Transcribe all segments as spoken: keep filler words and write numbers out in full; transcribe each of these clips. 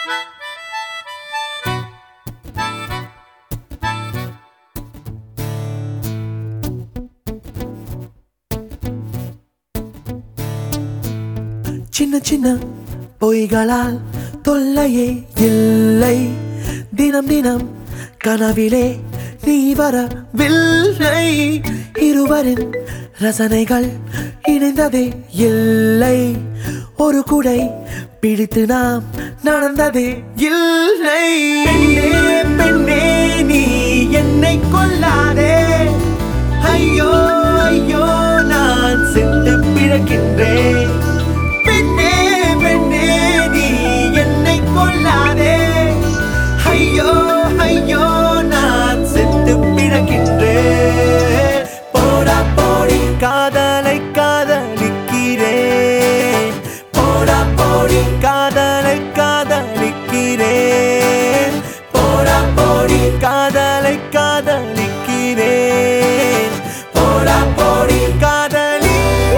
சின்ன சின்ன பொய்களால் தொல்லையே இல்லை. தினம் தினம் கனவிலே நீ வரவில்லை. இருவரின் ரசனைகள் இணைந்ததே இல்லை. ஒரு குடை பிடித்து நாம் நடந்ததே இல்லை. பெண்ணே பெண்ணே நீ என்னை கொல்லாதே. ஐயோ ஐயோ நான் சென்று பிறக்கின்றேன். பெண்ணே பெண்ணே நீ என்னை கொல்லாதே. ஐயோ ஐயோ நான் சென்று பிறக்கின்றேன். போடா போடி காதலை காதலிக்கிறேன். போடா போடி காதலை காதலிக்கிறேன். போடா போடி காதலை காதலிக்கிறேன். போடா போடி காதலி.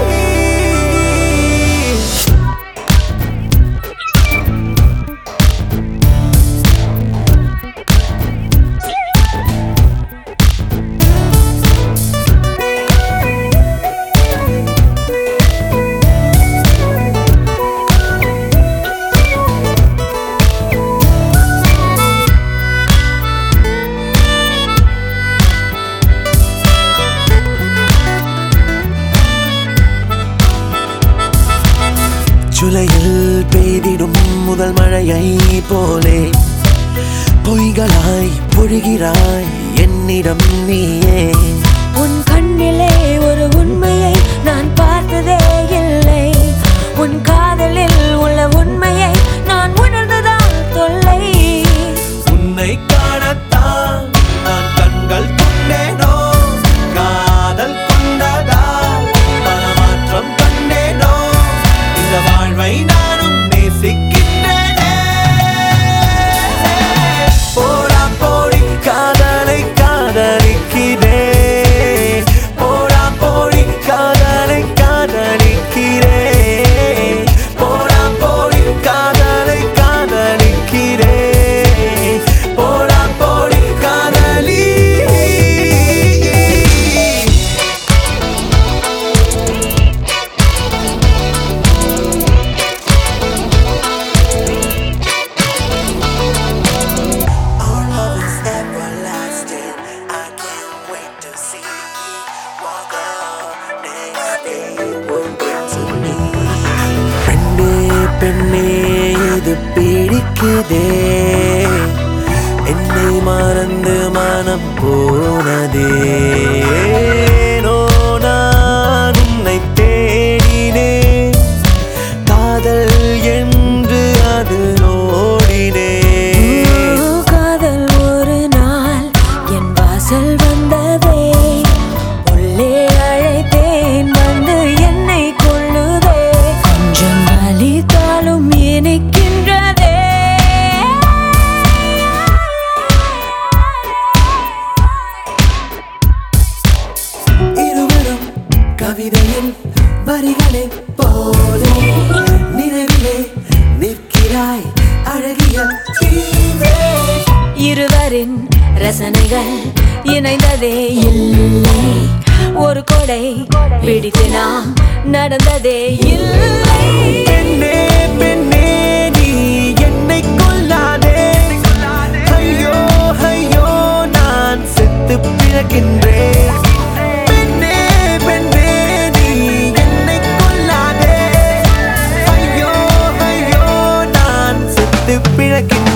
ஜூலையில் பெய்திடும் முதல் மழையை போலே பொய்களாய் பொழிகிறாய் என்னிடம் நீயே. உன் கண்ணிலே ஒரு உண்மையை நான் பார்த்ததே இல்லை. உன் காதலில் உள்ள உண்மையை நான் உணர்ந்ததால் தொல்லை. உன்னை காணத்தான் நான் கண்கள் கொண்டேனோ. காதல் கொண்டதால் மனமாற்றம் கண்டேனோ. இந்த வாழ்வை நானும் நேசிக்கின்றேனே. போடா போடி காதலை காதலிக்கிறேன். போடா போடி காதலை காதலிக்கிறேன். போடா போடி காதலை காதலிக்கிறேன். போடா போடி காதலி. Our love is everlasting. I can't wait to see you walk up next day. Won't get to me. பெண்ணே பெண்ணே இது பிடிக்குதே. என்னை மறந்து மனம் போனதே. ஏனோ நான் உன்னை தேடினேன். காதல் என்று அது ஓடினேன். காதல் ஒரு நாள் என் வாசல் வந்ததே. உள்ளே அழைத்தேன் வந்து என்னை கொள்ளுதே. கொஞ்சம் வலித்தாலும் இனிக்கின்றதே. இருவரும் கவிதையில் வரிகளே போலே நினைவிலே நிற்கிறாய் அழகிய தீவே. இருவரின் ரசனைகள் இணைந்ததே இல்லை. ஒரு கொடை பிடித்து நாம் நடந்ததே இல்லை. பெண்ணே பெண்ணே நீ என்னை கொல்லாதே. ஐயோ ஐயோ நான் செத்து பிறக்கின்றேன். பெண்ணே பெண்ணே நீ என்னை கொல்லாதே. ஐயோ ஐயோ நான் செத்து பிறக்கின்றேன்.